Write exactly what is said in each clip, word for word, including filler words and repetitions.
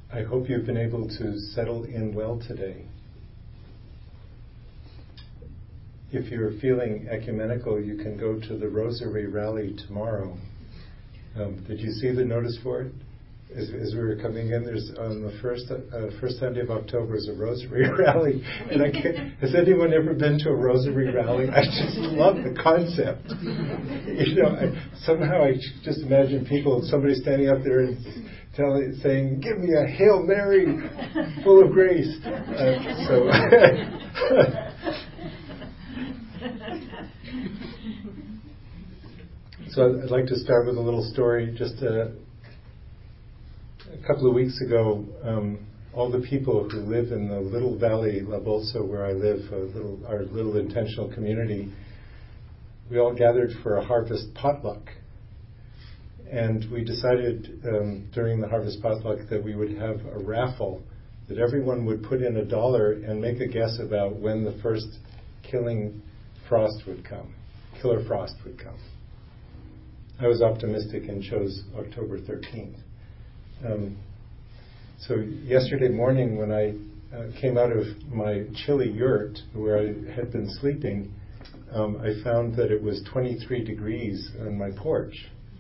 I hope you've been able to settle in well today. If you're feeling ecumenical, you can go to the Rosary Rally tomorrow. Um, did you see the notice for it? As, as we were coming in, there's on the first uh, first Sunday of October is a Rosary Rally, and I can't, has anyone ever been to a Rosary Rally? I just love the concept. You know, I, somehow I just imagine people, somebody standing up there and telling, saying, "Give me a Hail Mary, full of grace." Uh, so. So I'd like to start with a little story. Just a, a couple of weeks ago, um, all the people who live in the little valley, La Bolsa, where I live, a little, our little intentional community, we all gathered for a harvest potluck. And we decided um, during the harvest potluck that we would have a raffle, that everyone would put in a dollar and make a guess about when the first killing frost would come, killer frost would come. I was optimistic and chose October thirteenth. Um, so yesterday morning when I uh, came out of my chilly yurt where I had been sleeping, um, I found that it was twenty-three degrees on my porch.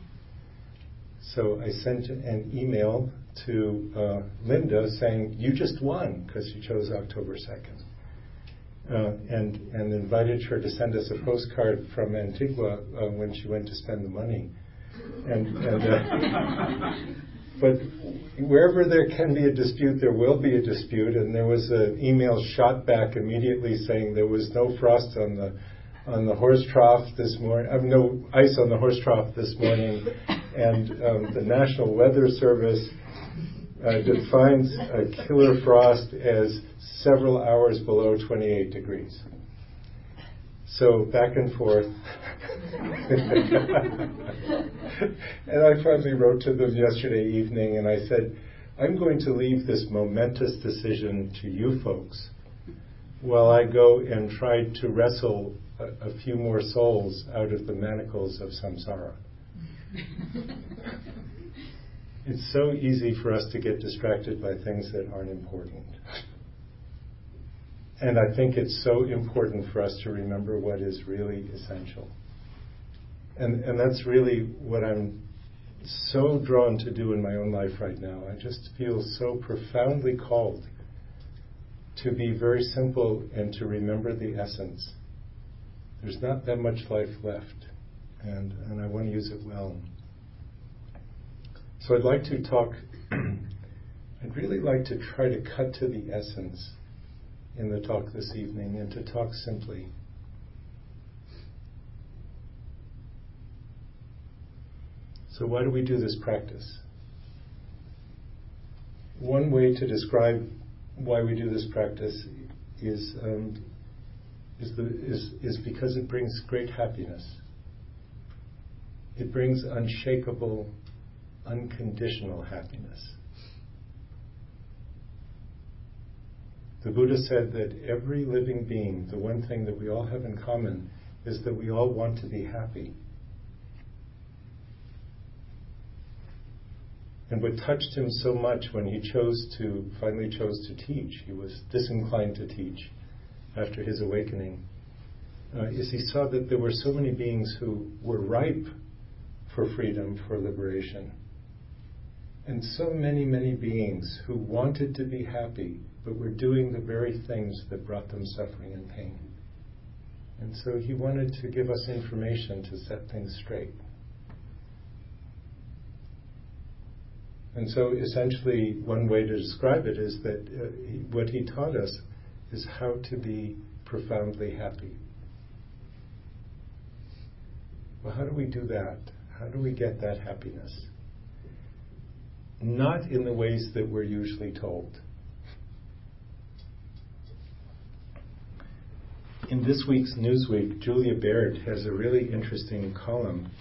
So I sent an email to uh, Linda saying, "You just won," because she chose October second. Uh, and, and invited her to send us a postcard from Antigua uh, when she went to spend the money. And, and uh, but wherever there can be a dispute, there will be a dispute. And there was an email shot back immediately saying there was no frost on the on the horse trough this morning. Uh, no ice on the horse trough this morning. And um, the National Weather Service uh, defines a killer frost as several hours below twenty-eight degrees. So back and forth. And I finally wrote to them yesterday evening and I said, "I'm going to leave this momentous decision to you folks while I go and try to wrestle a, a few more souls out of the manacles of samsara." It's so easy for us to get distracted by things that aren't important. And I think it's so important for us to remember what is really essential. And and that's really what I'm so drawn to do in my own life right now. I just feel so profoundly called to be very simple and to remember the essence. There's not that much life left, and, and I want to use it well. So I'd like to talk, I'd really like to try to cut to the essence in the talk this evening and to talk simply. So why do we do this practice? One way to describe why we do this practice is um, is, the, is is because it brings great happiness. It brings unshakable, unconditional happiness. The Buddha said that every living being, the one thing that we all have in common is that we all want to be happy. And what touched him so much when he chose to, finally chose to teach, he was disinclined to teach after his awakening, uh, is he saw that there were so many beings who were ripe for freedom, for liberation. And so many, many beings who wanted to be happy, but were doing the very things that brought them suffering and pain. And so he wanted to give us information to set things straight. And so essentially one way to describe it is that uh, he, what he taught us is how to be profoundly happy. Well, how do we do that? How do we get that happiness? Not in the ways that we're usually told. In this week's Newsweek, Julia Baird has a really interesting column.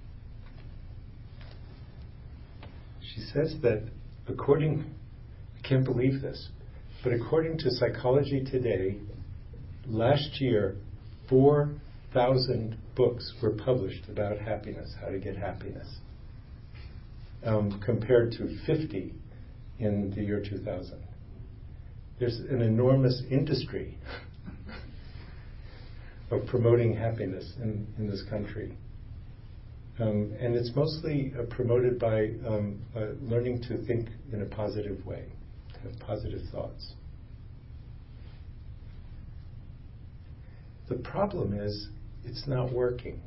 She says that according, I can't believe this, but according to Psychology Today, last year, four thousand books were published about happiness, how to get happiness, um, compared to fifty in the year two thousand. There's an enormous industry of promoting happiness in, in this country. Um, and it's mostly uh, promoted by um, uh, learning to think in a positive way, to have positive thoughts. The problem is, it's not working.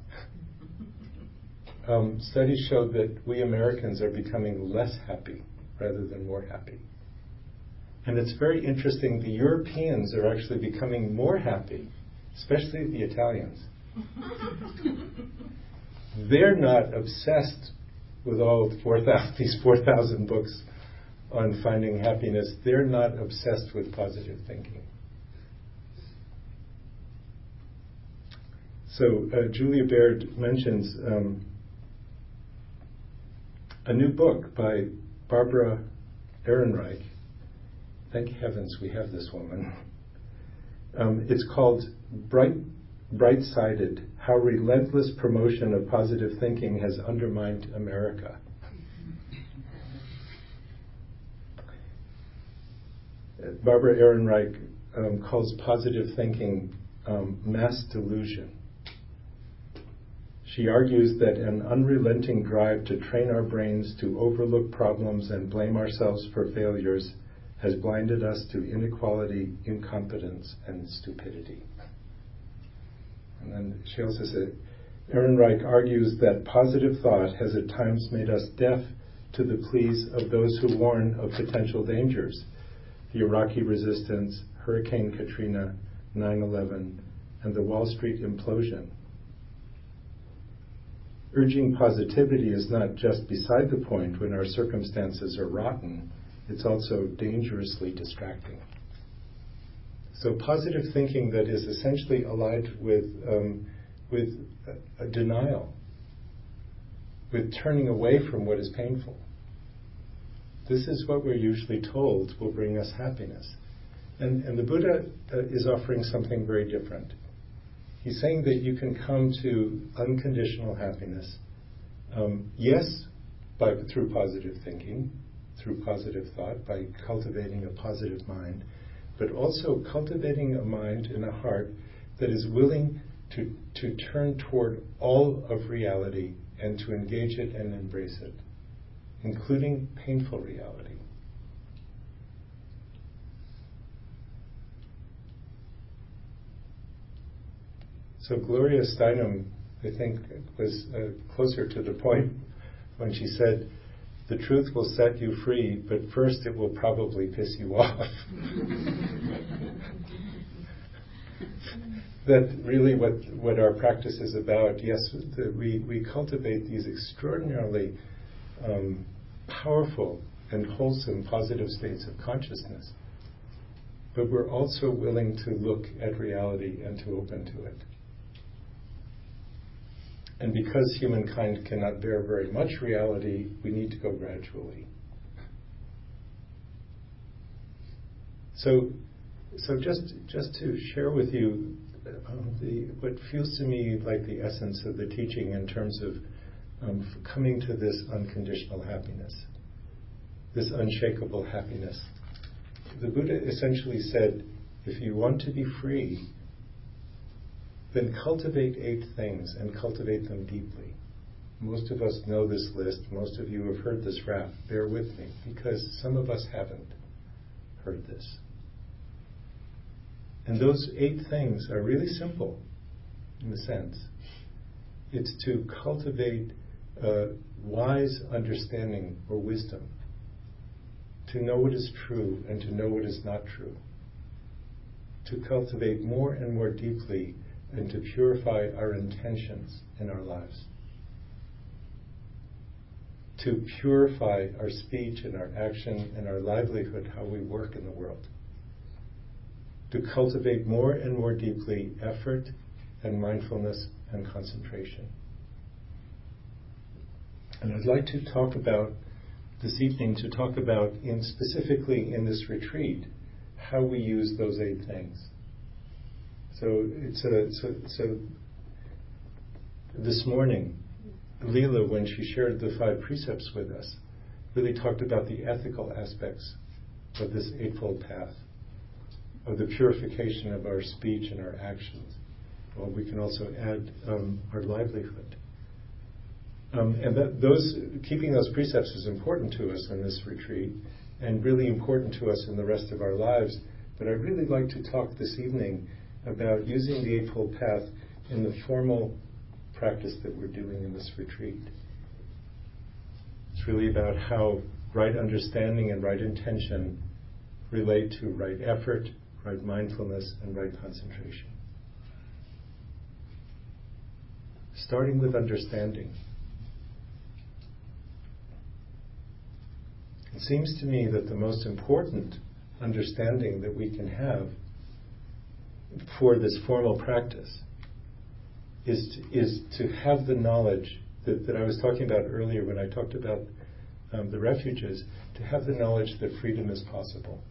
Um, studies show that we Americans are becoming less happy rather than more happy. And it's very interesting, the Europeans are actually becoming more happy, especially the Italians. They're not obsessed with all four thousand, these four thousand books on finding happiness. They're not obsessed with positive thinking. So uh, Julia Baird mentions um, a new book by Barbara Ehrenreich. Thank heavens we have this woman. Um, it's called Bright, Bright-Sided, How Relentless Promotion of Positive Thinking Has Undermined America. Barbara Ehrenreich um, calls positive thinking um, mass delusion. She argues that an unrelenting drive to train our brains to overlook problems and blame ourselves for failures has blinded us to inequality, incompetence, and stupidity. And then she also said, Ehrenreich argues that positive thought has at times made us deaf to the pleas of those who warn of potential dangers, the Iraqi resistance, Hurricane Katrina, nine eleven, and the Wall Street implosion. Urging positivity is not just beside the point when our circumstances are rotten, it's also dangerously distracting. So positive thinking that is essentially allied with um, with a, a denial, with turning away from what is painful. This is what we're usually told will bring us happiness. And, and the Buddha uh, is offering something very different. He's saying that you can come to unconditional happiness, um, yes, by, through positive thinking, through positive thought, by cultivating a positive mind, but also cultivating a mind and a heart that is willing to, to turn toward all of reality and to engage it and embrace it, including painful reality. So Gloria Steinem, I think, was uh, closer to the point when she said, the truth will set you free, but first it will probably piss you off. That really what, what our practice is about. Yes, the, we, we cultivate these extraordinarily um, powerful and wholesome positive states of consciousness, but we're also willing to look at reality and to open to it. And because humankind cannot bear very much reality, we need to go gradually. So, so just just to share with you um, the, what feels to me like the essence of the teaching in terms of um, coming to this unconditional happiness, this unshakable happiness. The Buddha essentially said, if you want to be free, then cultivate eight things and cultivate them deeply. Most of us know this list. Most of you have heard this rap. Bear with me, because some of us haven't heard this. And those eight things are really simple, in a sense. It's to cultivate uh, wise understanding or wisdom, to know what is true and to know what is not true, to cultivate more and more deeply and to purify our intentions in our lives, to purify our speech and our action and our livelihood, how we work in the world, to cultivate more and more deeply effort and mindfulness and concentration. And I'd like to talk about this evening, to talk about, in specifically in this retreat, how we use those eight things. So it's a, so, so this morning, Leela, when she shared the five precepts with us, really talked about the ethical aspects of this Eightfold Path, of the purification of our speech and our actions. Well, we can also add um, our livelihood. Um, and that those keeping those precepts is important to us in this retreat, and really important to us in the rest of our lives. But I'd really like to talk this evening about using the Eightfold Path in the formal practice that we're doing in this retreat. It's really about how right understanding and right intention relate to right effort, right mindfulness, and right concentration. Starting with understanding. It seems to me that the most important understanding that we can have for this formal practice is to, is to have the knowledge that, that I was talking about earlier when I talked about um, the refuges, to have the knowledge that freedom is possible,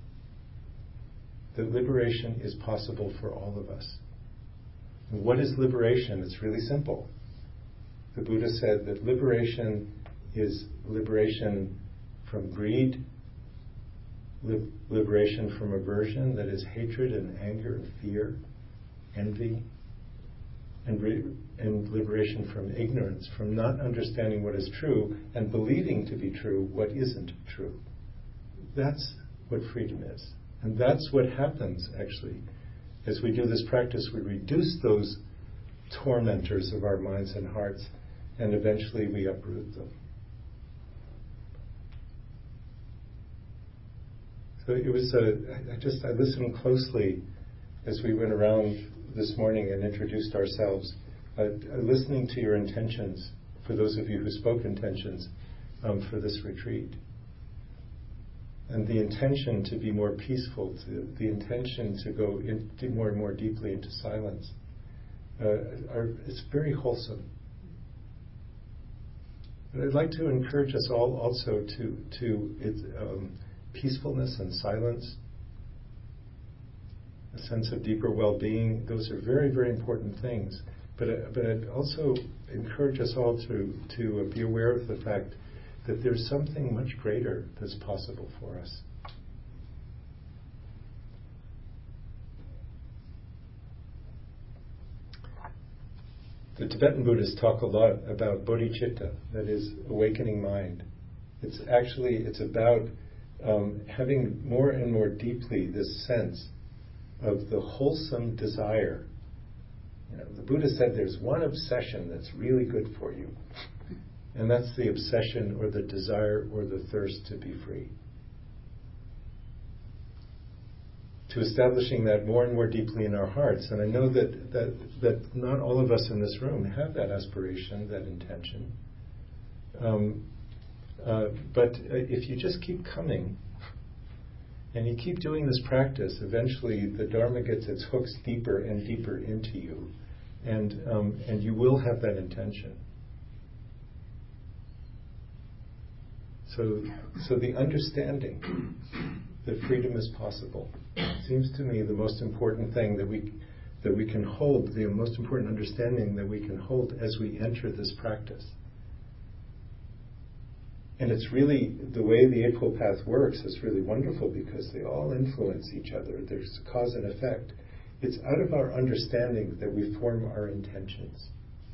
that liberation is possible for all of us. And what is liberation? It's really simple. The Buddha said that liberation is liberation from greed, li- liberation from aversion, that is hatred and anger and fear, envy, and, re- and liberation from ignorance, from not understanding what is true and believing to be true what isn't true. That's what freedom is. And that's what happens, actually. As we do this practice, we reduce those tormentors of our minds and hearts, and eventually we uproot them. So it was a, I just, I listened closely as we went around this morning and introduced ourselves, uh, listening to your intentions, for those of you who spoke intentions, um, for this retreat. And the intention to be more peaceful, to, the intention to go in, more and more deeply into silence, uh, are, it's very wholesome. And I'd like to encourage us all also to, to it, um, peacefulness and silence, a sense of deeper well-being. Those are very, very important things. But, uh, but I'd also encourage us all to, to uh, be aware of the fact that there's something much greater that's possible for us. The Tibetan Buddhists talk a lot about bodhicitta, that is, awakening mind. It's actually, it's about um, having more and more deeply this sense of the wholesome desire. You know, the Buddha said there's one obsession that's really good for you. And that's the obsession or the desire or the thirst to be free. To establishing that more and more deeply in our hearts. And I know that, that, that not all of us in this room have that aspiration, that intention. Um, uh, but if you just keep coming and you keep doing this practice, eventually the Dharma gets its hooks deeper and deeper into you. And, um, and you will have that intention. So, so the understanding that freedom is possible seems to me the most important thing that we that we can hold, the most important understanding that we can hold as we enter this practice. And it's really, the way the Eightfold Path works is really wonderful because they all influence each other. There's cause and effect. It's out of our understanding that we form our intentions.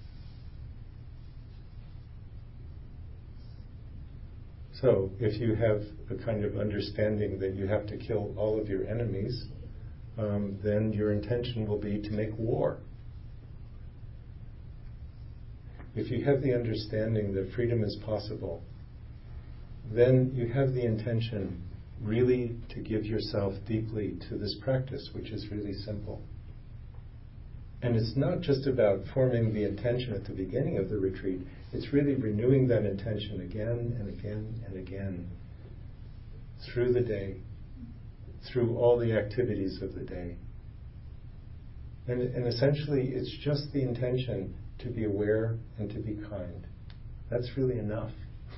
So, if you have a kind of understanding that you have to kill all of your enemies, um, then your intention will be to make war. If you have the understanding that freedom is possible, then you have the intention really to give yourself deeply to this practice, which is really simple. And it's not just about forming the intention at the beginning of the retreat, it's really renewing that intention again and again and again through the day, through all the activities of the day. And, and essentially, it's just the intention to be aware and to be kind. That's really enough.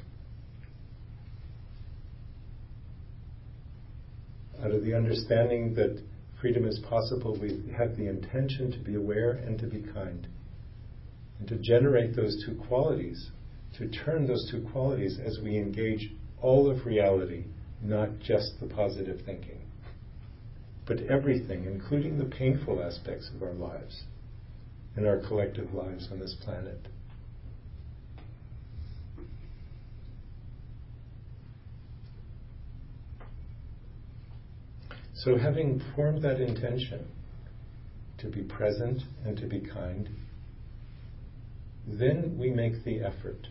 Out of the understanding that freedom is possible, we have the intention to be aware and to be kind. And to generate those two qualities, to turn those two qualities as we engage all of reality, not just the positive thinking, but everything, including the painful aspects of our lives and our collective lives on this planet. So having formed that intention to be present and to be kind, then we make the effort.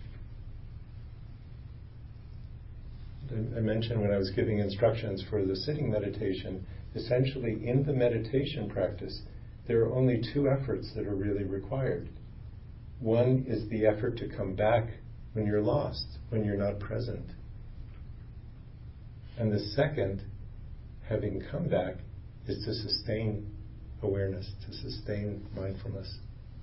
I mentioned when I was giving instructions for the sitting meditation, essentially in the meditation practice, there are only two efforts that are really required. One is the effort to come back when you're lost, when you're not present. And the second, having come back, is to sustain awareness, to sustain mindfulness.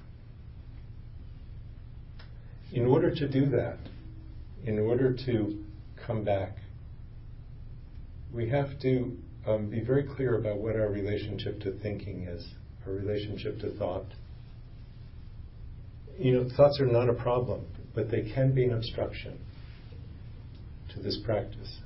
In order to do that, in order to come back, we have to um, be very clear about what our relationship to thinking is, our relationship to thought. You know, thoughts are not a problem, but they can be an obstruction to this practice.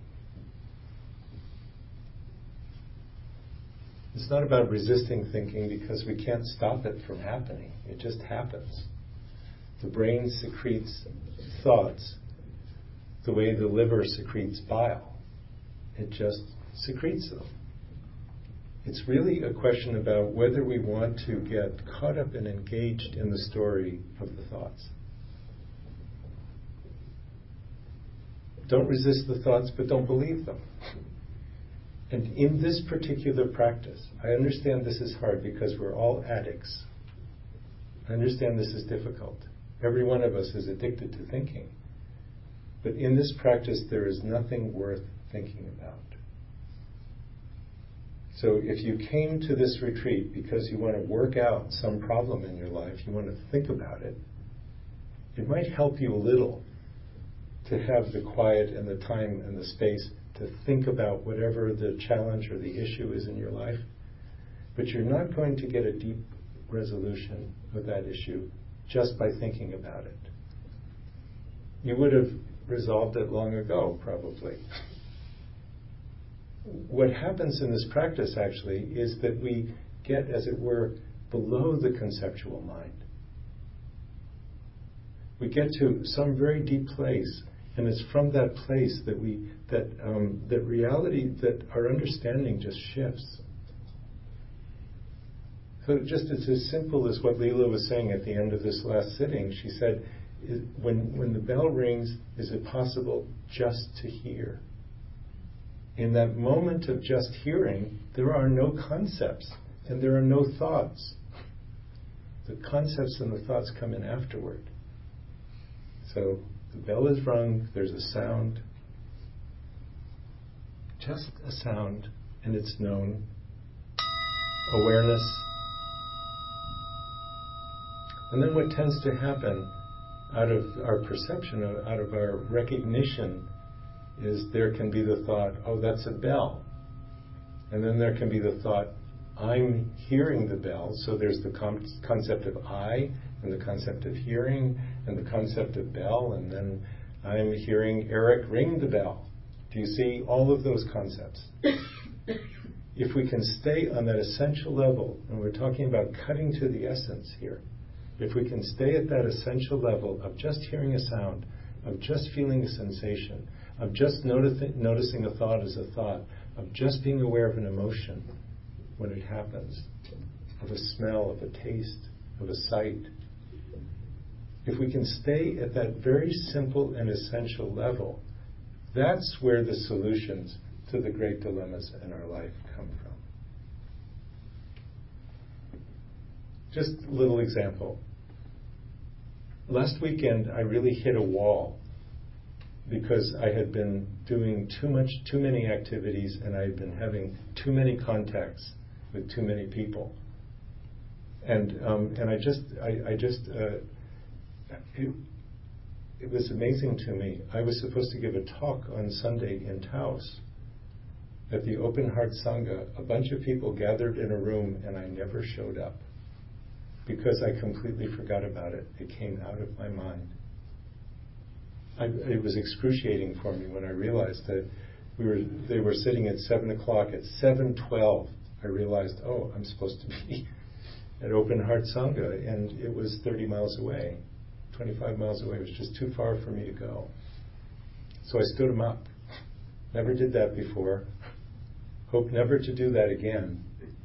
It's not about resisting thinking because we can't stop it from happening. It just happens. The brain secretes thoughts the way the liver secretes bile. It just secretes them. It's really a question about whether we want to get caught up and engaged in the story of the thoughts. Don't resist the thoughts, but don't believe them. And in this particular practice, I understand this is hard because we're all addicts. I understand this is difficult. Every one of us is addicted to thinking. But in this practice, there is nothing worth thinking about. So if you came to this retreat because you want to work out some problem in your life, you want to think about it, it might help you a little to have the quiet and the time and the space to think about whatever the challenge or the issue is in your life. But you're not going to get a deep resolution of that issue just by thinking about it. You would have resolved it long ago, probably. What happens in this practice, actually, is that we get, as it were, below the conceptual mind. We get to some very deep place, and it's from that place that we that um, that reality, that our understanding just shifts. So just it's as simple as what Leela was saying at the end of this last sitting. She said, when when the bell rings, is it possible just to hear? In that moment of just hearing, there are no concepts and there are no thoughts. The concepts and the thoughts come in afterward. So the bell is rung, there's a sound, just a sound, and it's known. Awareness. And then what tends to happen out of our perception, out of our recognition, is there can be the thought, oh, that's a bell. And then there can be the thought, I'm hearing the bell. So there's the com- concept of I, and the concept of hearing, and the concept of bell, and then I'm hearing Eric ring the bell. Do you see all of those concepts? If we can stay on that essential level, and we're talking about cutting to the essence here, if we can stay at that essential level of just hearing a sound, of just feeling a sensation, of just noticing, noticing a thought as a thought, of just being aware of an emotion when it happens, of a smell, of a taste, of a sight. If we can stay at that very simple and essential level, that's where the solutions to the great dilemmas in our life come from. Just a little example. Last weekend, I really hit a wall because I had been doing too much, too many activities, and I had been having too many contacts with too many people. And um, and I just, I, I just, uh, it, it was amazing to me. I was supposed to give a talk on Sunday in Taos at the Open Heart Sangha. A bunch of people gathered in a room, and I never showed up because I completely forgot about it. It came out of my mind. I, it was excruciating for me when I realized that we were they were sitting at seven o'clock. At seven twelve, I realized, oh, I'm supposed to be at Open Heart Sangha, and it was thirty miles away, twenty-five miles away. It was just too far for me to go. So I stood him up. Never did that before. Hope never to do that again.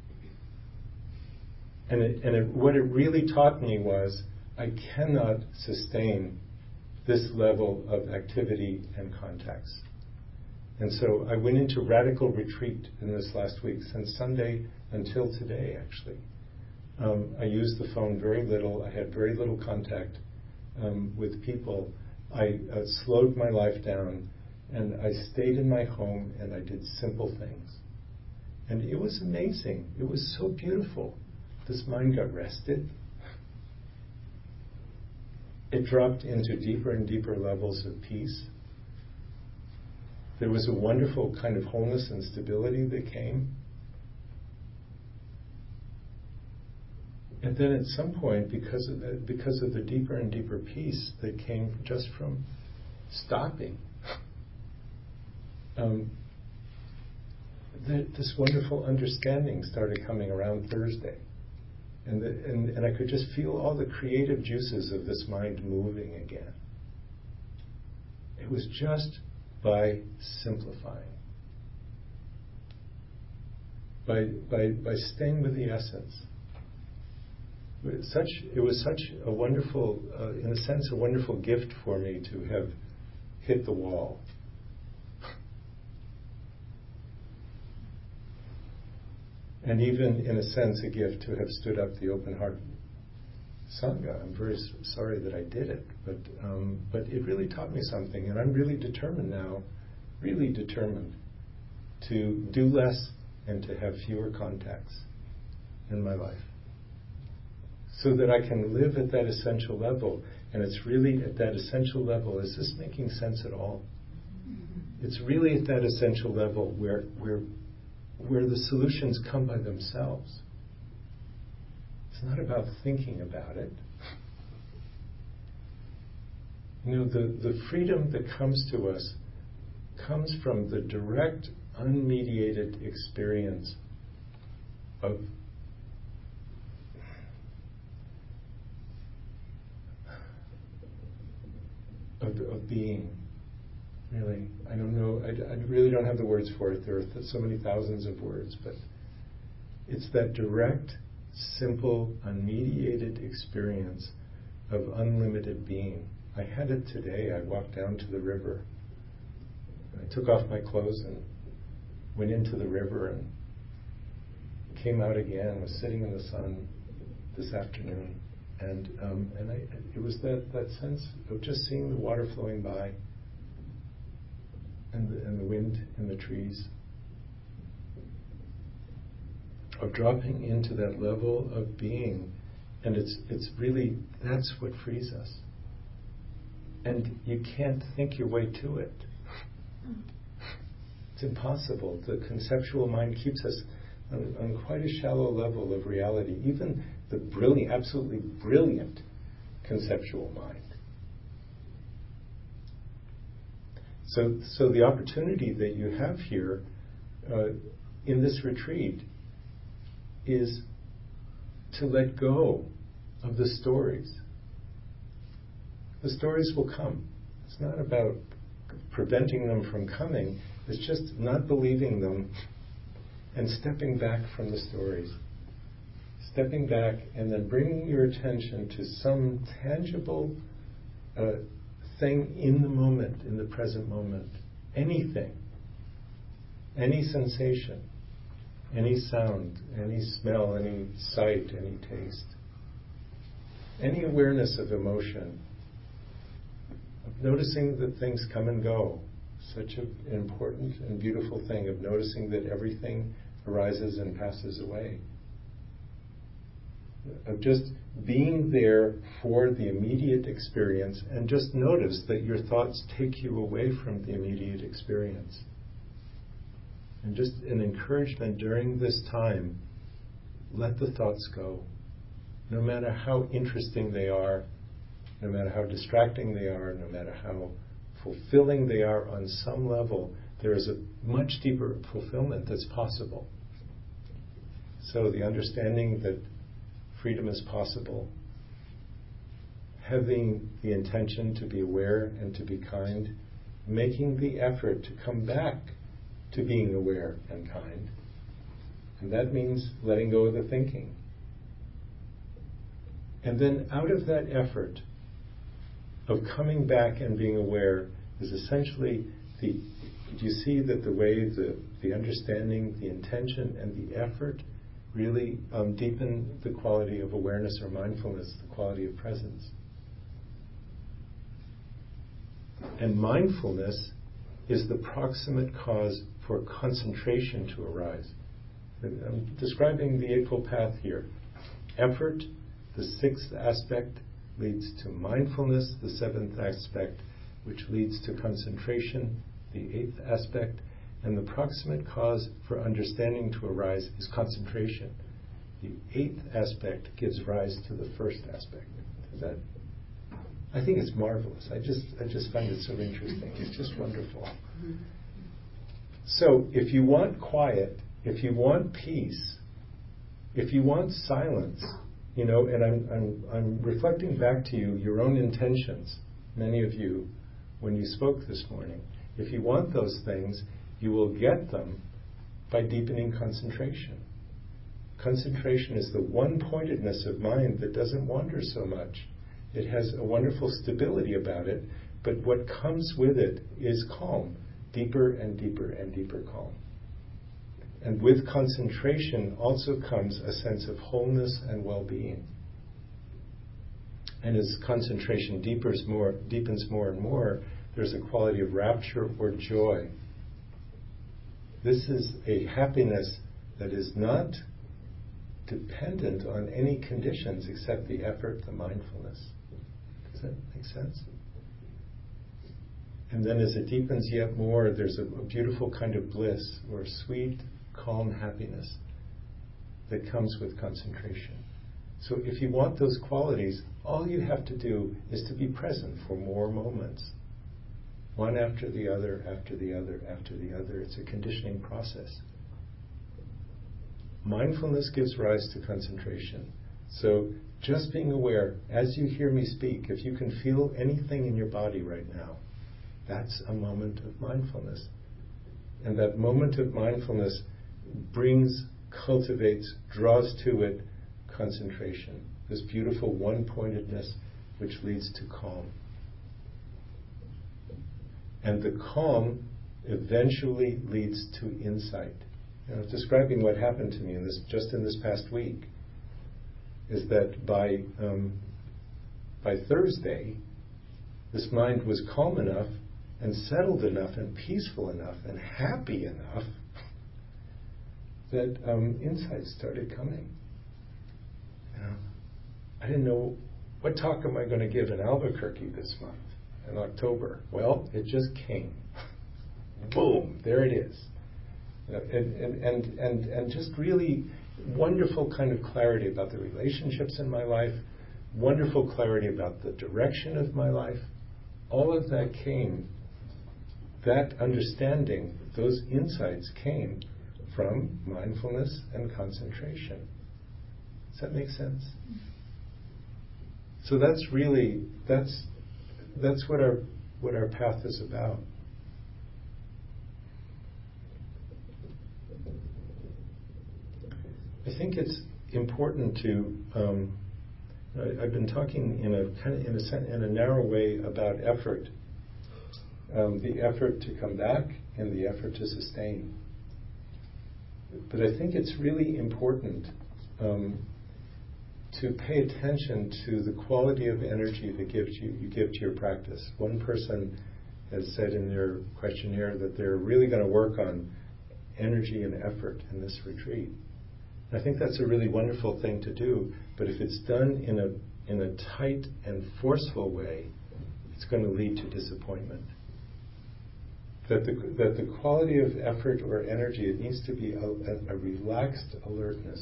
And, it, and it, what it really taught me was I cannot sustain this level of activity and contacts. And so I went into radical retreat in this last week, since Sunday until today, actually. Um, I used the phone very little. I had very little contact um, with people. I uh, slowed my life down, and I stayed in my home, and I did simple things. And it was amazing. It was so beautiful. This mind got rested. It dropped into deeper and deeper levels of peace. There was a wonderful kind of wholeness and stability that came. And then at some point, because of the, because of the deeper and deeper peace that came just from stopping, um, the, this wonderful understanding started coming around Thursday. And, the, and, and I could just feel all the creative juices of this mind moving again. It was just by simplifying, by, by, by staying with the essence. It was such, it was such a wonderful, uh, in a sense, a wonderful gift for me to have hit the wall. And even, in a sense, a gift to have stood up the Open Heart Sangha. I'm very s- sorry that I did it, but um, but it really taught me something, and I'm really determined now, really determined, to do less and to have fewer contacts in my life, so that I can live at that essential level. And it's really at that essential level. Is this making sense at all? It's really at that essential level where where where the solutions come by themselves. It's not about thinking about it. You know, the, the freedom that comes to us comes from the direct, unmediated experience of of, of being. Really, I don't know, I, I really don't have the words for it. There are th- so many thousands of words, but it's that direct, simple, unmediated experience of unlimited being. I had it today. I walked down to the river. I took off my clothes and went into the river and came out again. Was sitting in the sun this afternoon, and um, and I, it was that, that sense of just seeing the water flowing by, and the, and the wind in the trees, of dropping into that level of being. And it's it's really, that's what frees us. And you can't think your way to it. It's impossible. The conceptual mind keeps us on, on quite a shallow level of reality, even the brilliant, absolutely brilliant conceptual mind. So, so the opportunity that you have here uh, in this retreat is to let go of the stories. The stories will come. It's not about preventing them from coming. It's just not believing them and stepping back from the stories. Stepping back and then bringing your attention to some tangible uh, thing in the moment, in the present moment. Anything. Any sensation. Any sound. Any smell. Any sight. Any taste. Any awareness of emotion. Of noticing that things come and go. Such an important and beautiful thing of noticing that everything arises and passes away. Of just being there for the immediate experience, and just notice that your thoughts take you away from the immediate experience. And just an encouragement during this time, let the thoughts go. No matter how interesting they are, no matter how distracting they are, no matter how fulfilling they are on some level, there is a much deeper fulfillment that's possible. So the understanding that freedom is possible, having the intention to be aware and to be kind, making the effort to come back to being aware and kind. And that means letting go of the thinking. And then out of that effort of coming back and being aware is essentially the, do you see that the way the, the understanding, the intention, and the effort really um, deepen the quality of awareness or mindfulness, the quality of presence? And mindfulness is the proximate cause for concentration to arise. I'm describing the Eightfold Path here. Effort, the sixth aspect, leads to mindfulness, the seventh aspect, which leads to concentration, the eighth aspect, and the proximate cause for understanding to arise is concentration. The eighth aspect gives rise to the first aspect. Is that? I think it's marvelous. I just I just find it so interesting. It's just wonderful. So if you want quiet, if you want peace, if you want silence, you know, and I'm I'm I'm reflecting back to you your own intentions, many of you, when you spoke this morning. If you want those things, you will get them by deepening concentration. Concentration is the one-pointedness of mind that doesn't wander so much. It has a wonderful stability about it, but what comes with it is calm, deeper and deeper and deeper calm. And with concentration also comes a sense of wholeness and well-being. And as concentration deepens more, deepens more and more, there's a quality of rapture or joy. This is a happiness that is not dependent on any conditions except the effort, the mindfulness. Does that make sense? And then as it deepens yet more, there's a, a beautiful kind of bliss or sweet, calm happiness that comes with concentration. So if you want those qualities, all you have to do is to be present for more moments. One after the other, after the other, after the other. It's a conditioning process. Mindfulness gives rise to concentration. So just being aware, as you hear me speak, if you can feel anything in your body right now, that's a moment of mindfulness. And that moment of mindfulness brings, cultivates, draws to it concentration. This beautiful one-pointedness which leads to calm. And the calm eventually leads to insight. I was describing what happened to me in this, just in this past week, is that by um, by Thursday, this mind was calm enough and settled enough and peaceful enough and happy enough that um, insights started coming. You know, I didn't know, what talk am I going to give in Albuquerque this month, in October? Well, it just came. Boom, there it is. Uh, and, and, and, and, and just really wonderful kind of clarity about the relationships in my life, wonderful clarity about the direction of my life. All of that came, that understanding, those insights came from mindfulness and concentration. Does that make sense? So that's really, that's that's what our what our path is about. I think it's important to. Um, I, I've been talking in a kind of in a in a narrow way about effort, um, the effort to come back and the effort to sustain. But I think it's really important um, to pay attention to the quality of energy that gives you you give to your practice. One person has said in their questionnaire that they're really going to work on energy and effort in this retreat. I think that's a really wonderful thing to do, but if it's done in a in a tight and forceful way, it's going to lead to disappointment. That the that the quality of effort or energy, it needs to be a, a, a relaxed alertness.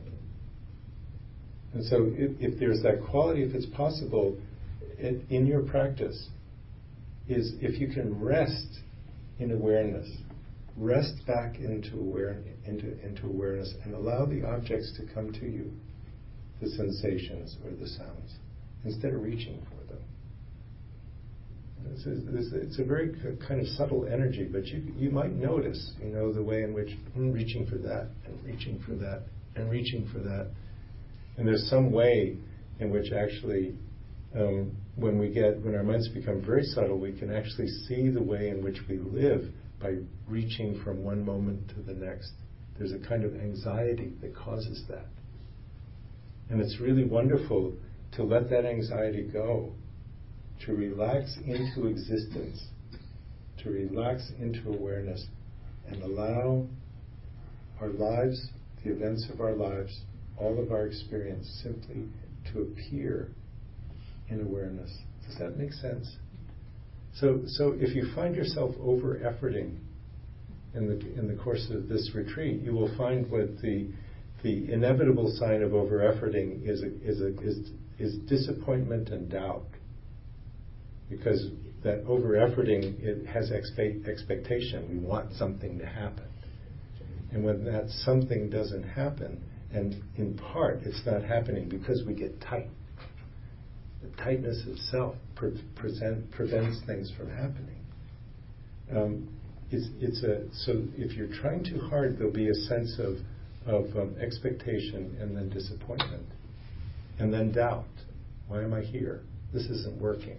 And so if, if there's that quality, if it's possible, it, in your practice, is if you can rest in awareness, rest back into aware, into, into awareness and allow the objects to come to you, the sensations or the sounds, instead of reaching for them. It's a, it's a very kind of subtle energy, but you you might notice, you know, the way in which mm, reaching for that and reaching for that and reaching for that. And there's some way in which actually, um, when we get, when our minds become very subtle, we can actually see the way in which we live by reaching from one moment to the next. There's a kind of anxiety that causes that. And it's really wonderful to let that anxiety go, to relax into existence, to relax into awareness, and allow our lives, the events of our lives, all of our experience simply to appear in awareness. Does that make sense? So, so if you find yourself over-efforting in the in the course of this retreat, you will find what the the inevitable sign of over-efforting is a, is a, is is disappointment and doubt, because that over-efforting, it has expe- expectation. We want something to happen, and when that something doesn't happen, and in part it's not happening because we get tight. The tightness itself pre- present, prevents things from happening. Um, it's, it's a, so if you're trying too hard, there'll be a sense of, of um, expectation and then disappointment. And then doubt. Why am I here? This isn't working.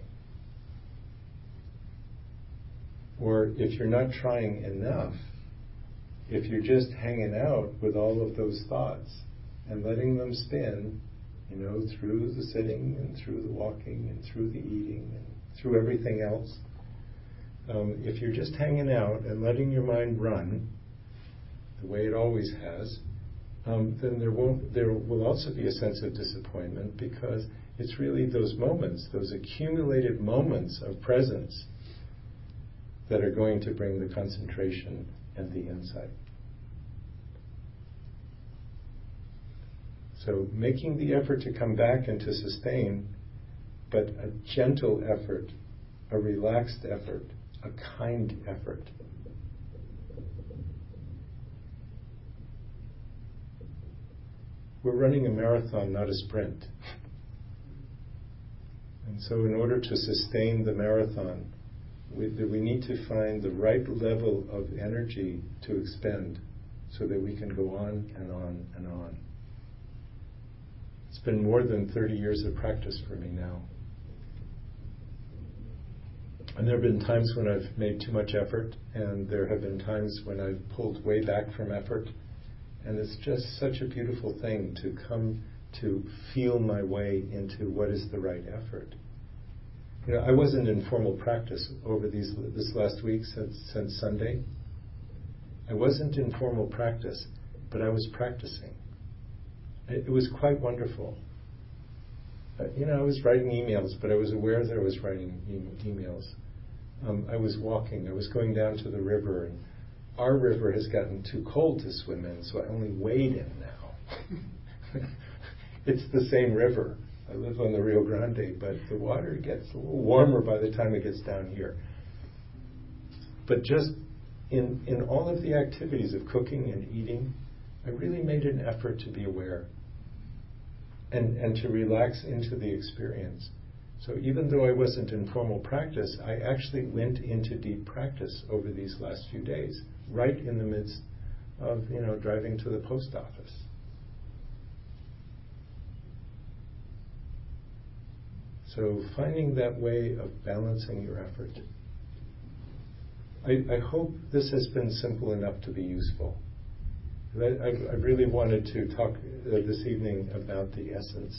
Or if you're not trying enough, if you're just hanging out with all of those thoughts and letting them spin, you know, through the sitting and through the walking and through the eating and through everything else. Um, if you're just hanging out and letting your mind run the way it always has, um, then there won't. There will also be a sense of disappointment, because it's really those moments, those accumulated moments of presence, that are going to bring the concentration and the insight. So making the effort to come back and to sustain, but a gentle effort, a relaxed effort, a kind effort. We're running a marathon, not a sprint. And so in order to sustain the marathon, we, we need to find the right level of energy to expend so that we can go on and on and on. It's been more than thirty years of practice for me now. And there have been times when I've made too much effort, and there have been times when I've pulled way back from effort. And it's just such a beautiful thing to come to feel my way into what is the right effort. You know, I wasn't in formal practice over these this last week since, since Sunday. I wasn't in formal practice, but I was practicing. It was quite wonderful. Uh, you know, I was writing emails, but I was aware that I was writing e- emails. Um, I was walking. I was going down to the river, and our river has gotten too cold to swim in, so I only wade in now. It's the same river. I live on the Rio Grande, but the water gets a little warmer by the time it gets down here. But just in in all of the activities of cooking and eating, I really made an effort to be aware and, and to relax into the experience. So even though I wasn't in formal practice, I actually went into deep practice over these last few days, right in the midst of, you know, driving to the post office. So finding that way of balancing your effort. I, I hope this has been simple enough to be useful. I, I really wanted to talk uh, this evening about the essence,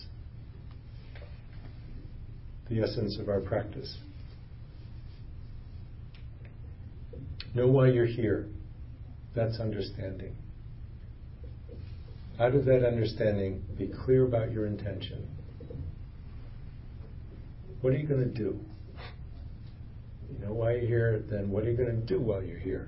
the essence of our practice. Know why you're here. That's understanding. Out of that understanding, be clear about your intention. What are you going to do? You know why you're here, then what are you going to do while you're here?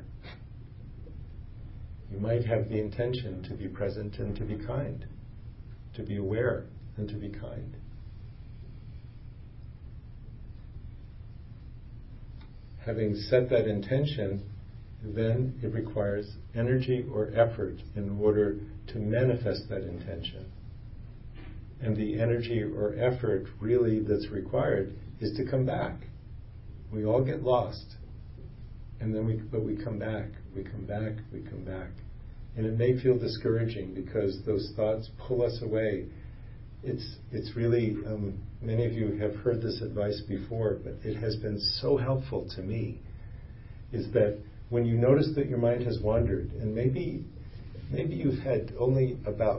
You might have the intention to be present and to be kind, to be aware and to be kind. having set that intention, then it requires energy or effort in order to manifest that intention. And the energy or effort really that's required is to come back. We all get lost. And then we, but we come back, we come back, we come back. And it may feel discouraging because those thoughts pull us away. It's, it's really, um, many of you have heard this advice before, but it has been so helpful to me, is that when you notice that your mind has wandered, and maybe, maybe you've had only about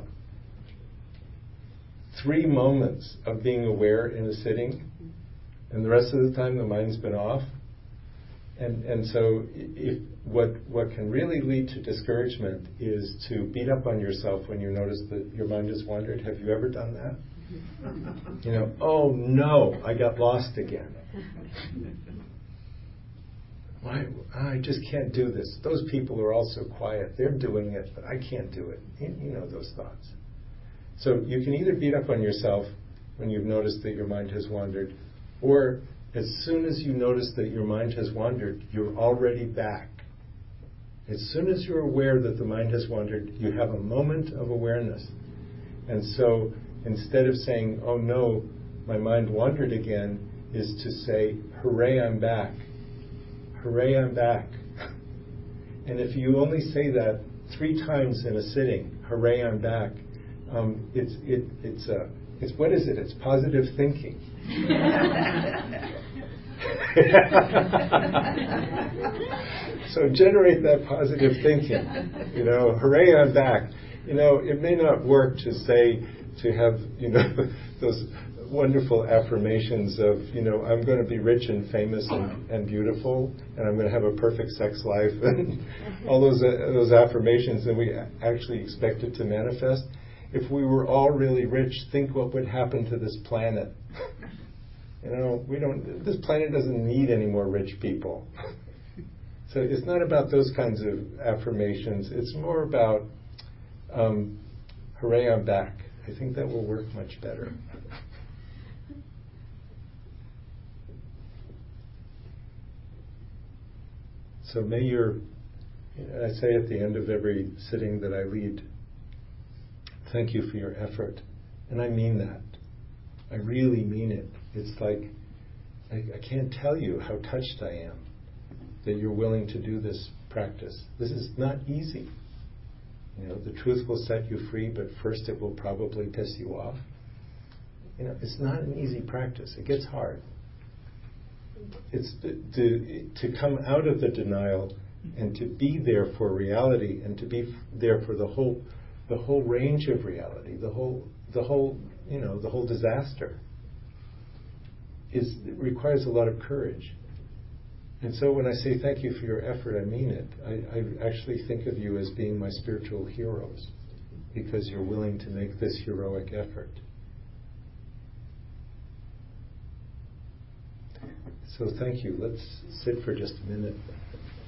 three moments of being aware in a sitting, and the rest of the time the mind's been off. And and so if what what can really lead to discouragement is to beat up on yourself when you notice that your mind has wandered. Have you ever done that? You know, oh no, I got lost again. Why, I just can't do this. Those people are all so quiet. They're doing it, but I can't do it. You, you know those thoughts. So you can either beat up on yourself when you've noticed that your mind has wandered, or as soon as you notice that your mind has wandered, you're already back. As soon as you're aware that the mind has wandered, you have a moment of awareness. And so instead of saying, oh no, my mind wandered again, is to say, hooray, I'm back. Hooray, I'm back. And if you only say that three times in a sitting, hooray, I'm back, um, it's, it, it's, uh, it's, what is it? It's positive thinking. So generate that positive thinking. You know, hooray, I'm back. You know, it may not work to say, to have, you know, those wonderful affirmations of, you know, I'm going to be rich and famous and, and beautiful, and I'm going to have a perfect sex life, and all those uh, those affirmations that we actually expect it to manifest. If we were all really rich, think what would happen to this planet. You know, we don't. This planet doesn't need any more rich people. So it's not about those kinds of affirmations. It's more about, um, hooray, I'm back. I think that will work much better. So may your, you know, I say at the end of every sitting that I lead, thank you for your effort. And I mean that. I really mean it. It's like, I, I can't tell you how touched I am that you're willing to do this practice. This is not easy. You know, the truth will set you free, but first it will probably piss you off. You know, it's not an easy practice. It gets hard. It's to, to, to come out of the denial and to be there for reality and to be there for the whole the whole range of reality, the whole the whole you know the whole disaster. Is it requires a lot of courage. And so when I say thank you for your effort, I mean it. I, I actually think of you as being my spiritual heroes because you're willing to make this heroic effort. So thank you. Let's sit for just a minute.